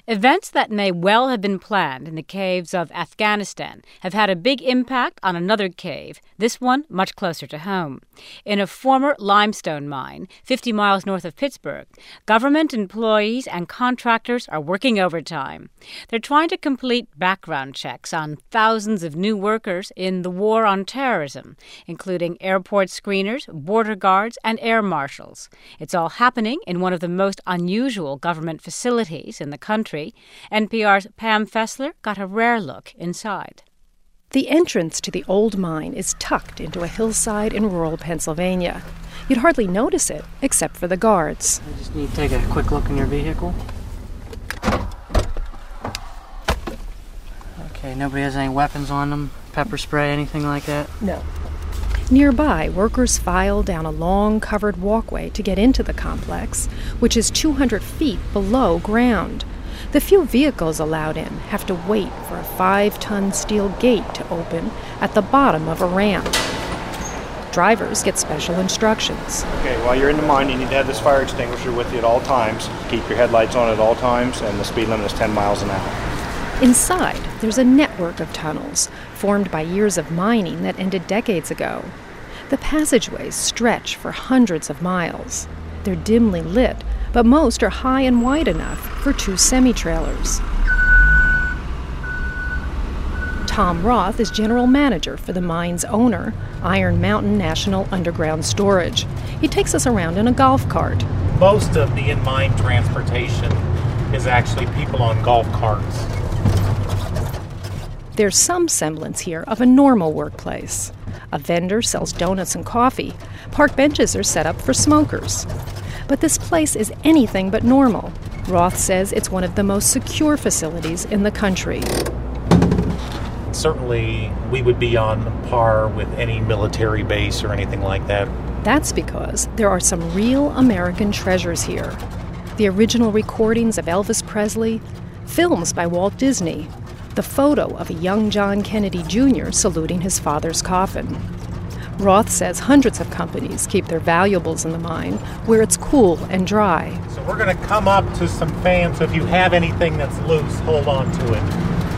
Events that may well have been planned in the caves of Afghanistan have had a big impact on another cave, this one much closer to home. In a former limestone mine, 50 miles north of Pittsburgh, government employees and contractors are working overtime. They're trying to complete background checks on thousands of new workers in the war on terrorism, including airport screeners, border guards, and air marshals. It's all happening in one of the most unusual government facilities in the country. NPR's Pam Fessler got a rare look inside. The entrance to the old mine is tucked into a hillside in rural Pennsylvania. You'd hardly notice it, except for the guards. I just need to take a quick look in your vehicle. Okay, nobody has any weapons on them? Pepper spray, anything like that? No. Nearby, workers file down a long, covered walkway to get into the complex, which is 200 feet below ground. The few vehicles allowed in have to wait for a 5-ton steel gate to open at the bottom of a ramp. Drivers get special instructions. Okay, while you're in the mine, you need to have this fire extinguisher with you at all times. Keep your headlights on at all times, and the speed limit is 10 miles an hour. Inside, there's a network of tunnels formed by years of mining that ended decades ago. The passageways stretch for hundreds of miles. They're dimly lit, but most are high and wide enough for 2 semi-trailers. Tom Roth is general manager for the mine's owner, Iron Mountain National Underground Storage. He takes us around in a golf cart. Most of the in-mine transportation is actually people on golf carts. There's some semblance here of a normal workplace. A vendor sells donuts and coffee. Park benches are set up for smokers. But this place is anything but normal. Roth says it's one of the most secure facilities in the country. Certainly, we would be on par with any military base or anything like that. That's because there are some real American treasures here. The original recordings of Elvis Presley, films by Walt Disney, the photo of a young John Kennedy Jr. saluting his father's coffin. Roth says hundreds of companies keep their valuables in the mine where it's cool and dry. So we're going to come up to some fans, so if you have anything that's loose, hold on to it.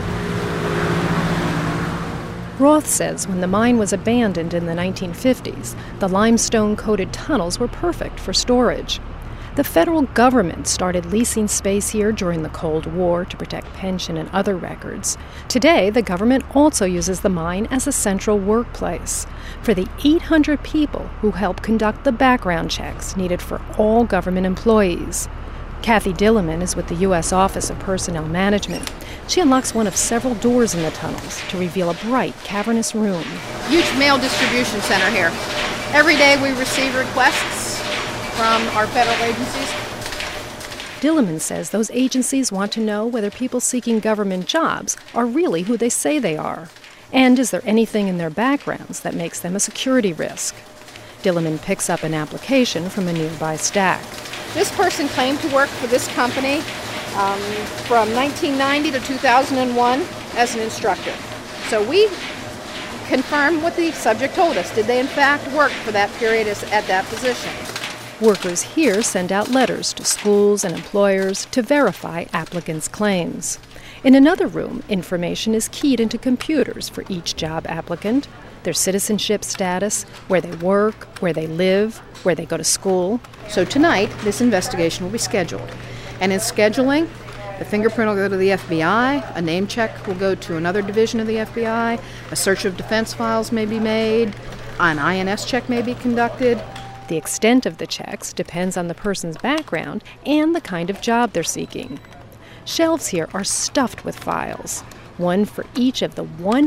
Roth says when the mine was abandoned in the 1950s, the limestone-coated tunnels were perfect for storage. The federal government started leasing space here during the Cold War to protect pension and other records. Today, the government also uses the mine as a central workplace for the 800 people who help conduct the background checks needed for all government employees. Kathy Dilliman is with the U.S. Office of Personnel Management. She unlocks one of several doors in the tunnels to reveal a bright, cavernous room. Huge mail distribution center here. Every day we receive requests from our federal agencies. Dilliman says those agencies want to know whether people seeking government jobs are really who they say they are. And is there anything in their backgrounds that makes them a security risk? Dilliman picks up an application from a nearby stack. This person claimed to work for this company from 1990 to 2001 as an instructor. So we confirmed what the subject told us. Did they in fact work for that period at that position? Workers here send out letters to schools and employers to verify applicants' claims. In another room, information is keyed into computers for each job applicant, their citizenship status, where they work, where they live, where they go to school. So tonight, this investigation will be scheduled. And in scheduling, the fingerprint will go to the FBI, a name check will go to another division of the FBI, a search of defense files may be made, an INS check may be conducted. The extent of the checks depends on the person's background and the kind of job they're seeking. Shelves here are stuffed with files, one for each of the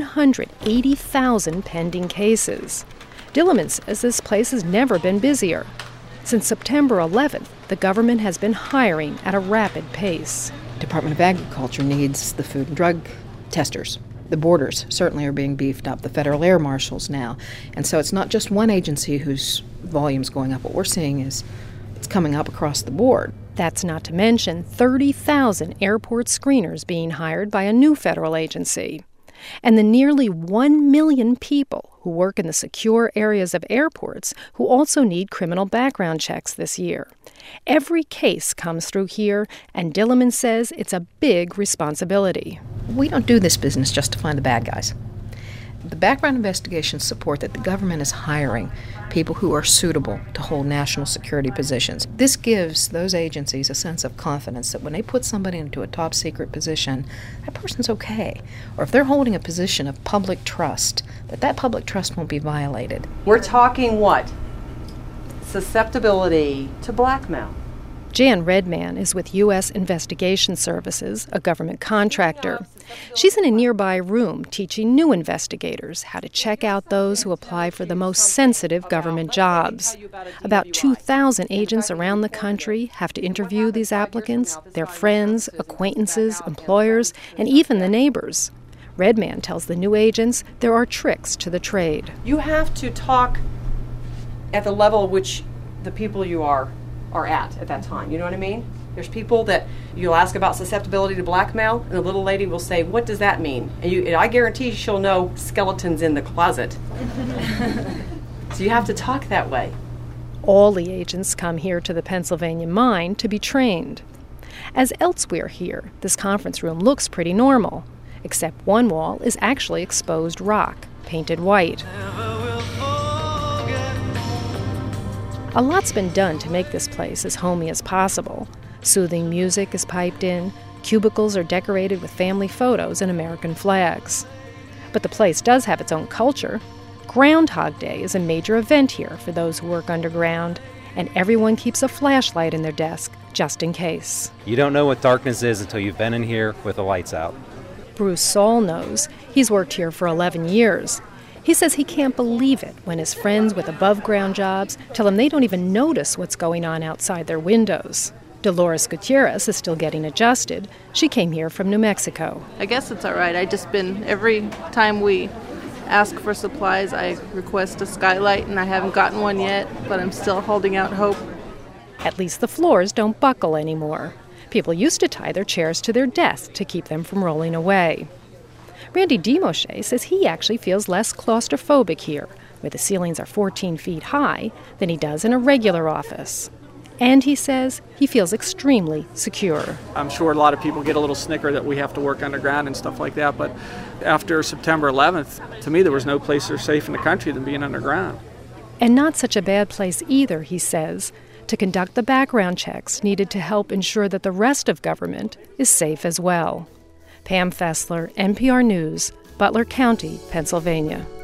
180,000 pending cases. Dilliman says this place has never been busier. Since September 11th, the government has been hiring at a rapid pace. Department of Agriculture needs the food and drug testers. The borders certainly are being beefed up, the federal air marshals now. And so it's not just one agency whose volume's going up. What we're seeing is it's coming up across the board. That's not to mention 30,000 airport screeners being hired by a new federal agency. and the nearly 1 million people who work in the secure areas of airports who also need criminal background checks this year. Every case comes through here, and Dillerman says it's a big responsibility. We don't do this business just to find the bad guys. The background investigations support that the government is hiring people who are suitable to hold national security positions. This gives those agencies a sense of confidence that when they put somebody into a top secret position, that person's okay. Or if they're holding a position of public trust, that public trust won't be violated. We're talking what? Susceptibility to blackmail. Jan Redman is with U.S. Investigation Services, a government contractor. She's in a nearby room teaching new investigators how to check out those who apply for the most sensitive government jobs. About 2,000 agents around the country have to interview these applicants, their friends, acquaintances, employers, and even the neighbors. Redman tells the new agents there are tricks to the trade. You have to talk at the level which the people you are at that time. You know what I mean? There's people that you'll ask about susceptibility to blackmail, and the little lady will say, "What does that mean?" And I guarantee she'll know skeletons in the closet. So you have to talk that way. All the agents come here to the Pennsylvania mine to be trained. As elsewhere here, this conference room looks pretty normal, except one wall is actually exposed rock, painted white. A lot's been done to make this place as homey as possible. Soothing music is piped in, cubicles are decorated with family photos and American flags. But the place does have its own culture. Groundhog Day is a major event here for those who work underground, and everyone keeps a flashlight in their desk just in case. You don't know what darkness is until you've been in here with the lights out. Bruce Saul knows. He's worked here for 11 years. He says he can't believe it when his friends with above-ground jobs tell him they don't even notice what's going on outside their windows. Dolores Gutierrez is still getting adjusted. She came here from New Mexico. I guess it's all right. Every time we ask for supplies, I request a skylight, and I haven't gotten one yet, but I'm still holding out hope. At least the floors don't buckle anymore. People used to tie their chairs to their desk to keep them from rolling away. Randy DeMoshe says he actually feels less claustrophobic here, where the ceilings are 14 feet high, than he does in a regular office. And he says he feels extremely secure. I'm sure a lot of people get a little snicker that we have to work underground and stuff like that, but after September 11th, to me there was no place so safe in the country than being underground. And not such a bad place either, he says, to conduct the background checks needed to help ensure that the rest of government is safe as well. Pam Fessler, NPR News, Butler County, Pennsylvania.